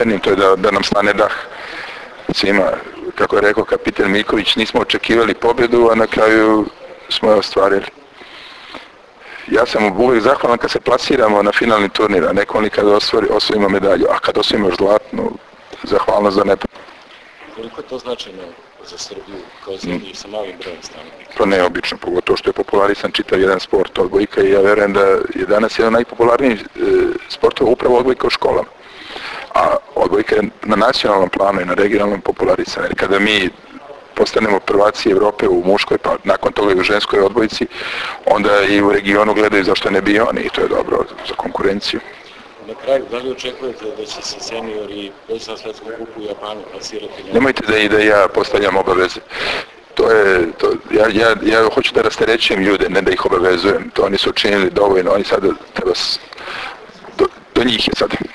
to je da nam stane dah svima. Kako je rekao kapitan Miković, nismo očekivali pobjedu, a na kraju smo je ostvarili. Ja sam uvijek zahvalan kad se plasiramo na finalni turnir, a neko kad osvojimo medalju, a kad osvojimo zlatnu, zahvalno za nepo. Koliko je to značajno za Srbiju kao zemlju sa malim brojem stanovnika? To neobično, pogotovo što je popularisan čitav jedan sport odbojka i ja verujem da je danas jedan najpopularnijih sportova upravo odbojka u školama. A odbojka je na nacionalnom planu i na regionalnom popularisan. Jer kada mi postanemo prvaci Evrope u muškoj, pa nakon toga i u ženskoj odbojci, onda i u regionu gledaju zašto ne bi oni i to je dobro za konkurenciju. Na kraju, da li očekujete da će se seniori već na svetskom kupu u Japanu plasirati? Nemojte da ja postavljam obaveze. Ja hoću da rasterećujem ljude, ne da ih obavezujem. To oni su učinili dovoljno, oni sada treba, do njih je sad.